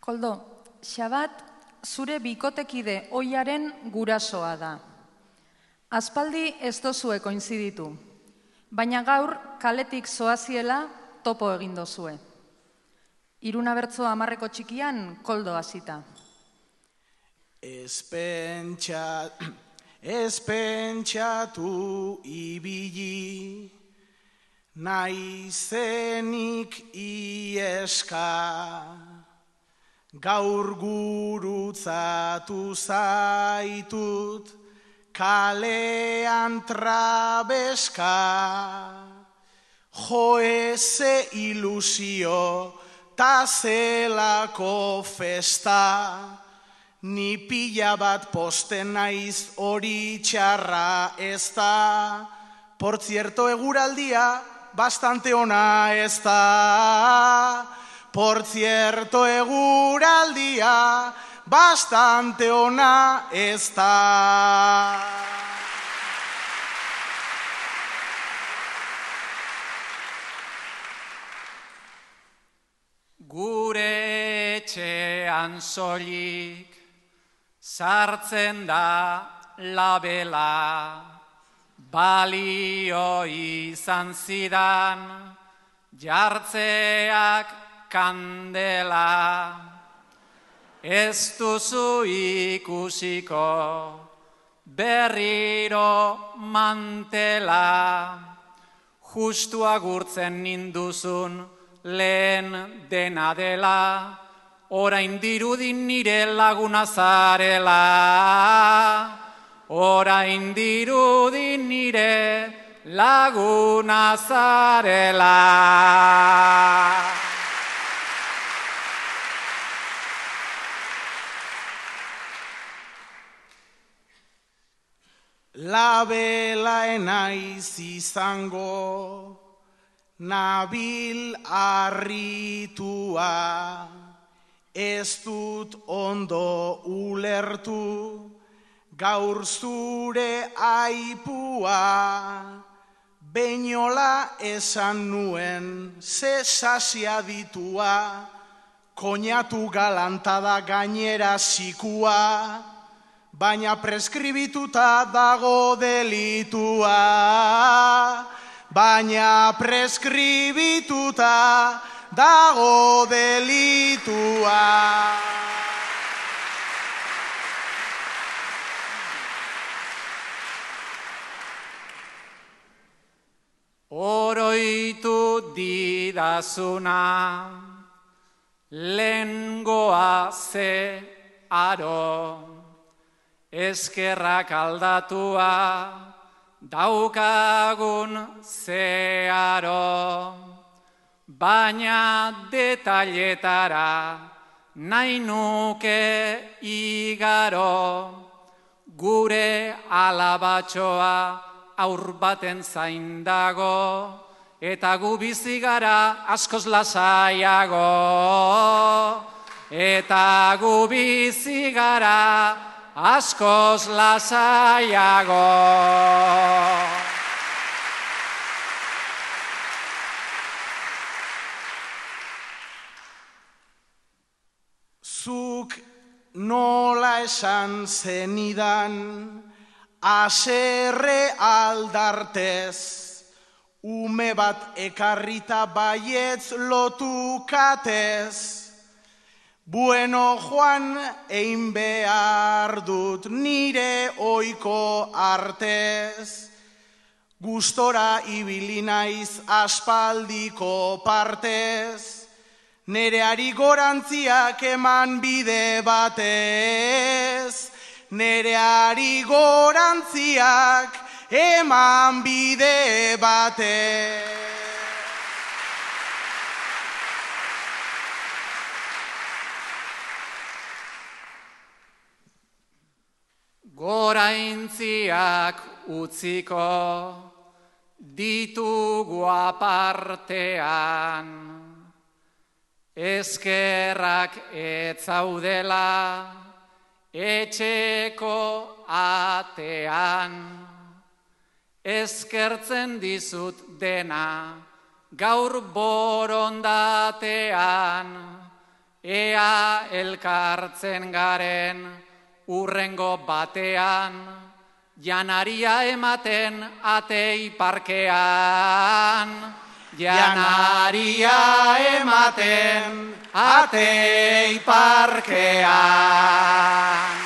Koldo, Xabat zure bikotekide ohiaren gurasoa da. Aspaldi ez dozue koinziditu, baina gaur kaletik zoaziela topo egin dozue. Iruna bertso 10 txikian Koldo hasita. Ezpentsatu ibili, naizenik ieska, gaur gurutzatu zaitut, kalean trabeska, jo eze ilusio, ta zelako festa, ni pila bat posten naiz hori txarra ez da. Por cierto, eguraldia bastante ona ez da. Por cierto, eguraldia bastante ona ez da. Gure etxean soilik sartzen da labela, balio izan zidan jartzeak kandela. Ez duzu ikusiko berriro mantela, justu agurtzen ninduzun lehen dena dela, orain dirudin nire laguna zarela. Orain dirudin nire laguna zarela. Labela enaiz izango, nabil arritua, ez dut ondo ulertu, gaur zure aipua, beinola esan nuen ze sasia ditua, koñatu galantada gainera sikua, baina preskribituta dago delitua. Baina preskribituta dago delitua. Oroitu didazuna, lehengoa ze aro, eskerrak aldatua, daukagun zeharo, baina detailetara nahi nuke igaro, gure alabatxoa aur baten zain dago, eta gu bizi gara askoz lasaiago, eta gu bizi gara askoz lasaiago. Zuk nola esan zenidan, haserre aldartez, ume bat ekarrita baietz lotukatez. Bueno, Juan, egin behar dut nire oiko artez, gustora ibili naiz aspaldiko partez, nereari gorantziak eman bide batez, nereari gorantziak eman bide batez. Goraintziak utziko ditugu apartean, eskerrak etzaudela etxeko atean. Eskertzen dizut dena gaur borondatean, ea elkartzen garen urrengo batean, janaria ematen atei parkean. Janaria ematen atei parkean.